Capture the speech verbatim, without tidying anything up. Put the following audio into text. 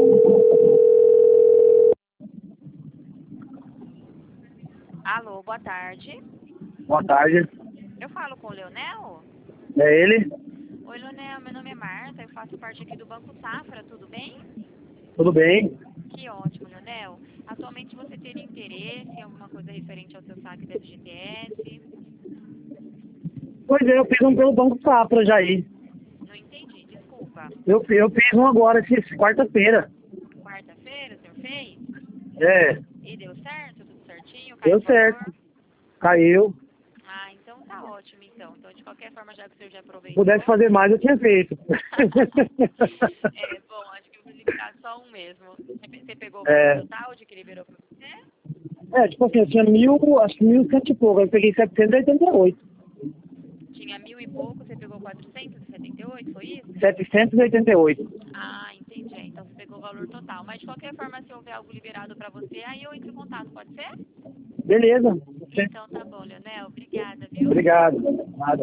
Alô, boa tarde. Boa tarde. Eu falo com o Leonel? É ele? Oi, Leonel, meu nome é Marta, eu faço parte aqui do Banco Safra, tudo bem? Tudo bem? Que ótimo, Leonel. Atualmente você teria interesse em alguma coisa referente ao seu saque da F G T S? Pois é, eu fiz um pelo Banco Safra já aí. Não entendi, desculpa. Eu, eu fiz um agora, esse- quarta-feira. Quarta-feira, o senhor fez? É, E deu certo? Tudo certinho? Caiu deu o valor? certo. Caiu. Ah, então tá ótimo, então. Então, de qualquer forma, já que o senhor já Se aproveitou... pudesse fazer mais, eu tinha feito. É, bom, acho que eu vou liberar só um mesmo. Você pegou o valor É, total de que liberou pra você? é, tipo assim, eu tinha mil, acho que mil cento e pouco, eu peguei setecentos e oitenta e oito. Tinha mil e pouco, você pegou quatrocentos e setenta e oito, foi isso? setecentos e oitenta e oito. Ah, entendi. Então você pegou o valor total. Mas de qualquer forma, se houver algo liberado pra você, aí eu entro em contato, pode ser? Beleza. Então tá bom, Leonel. Obrigada, viu? Obrigado. Nada.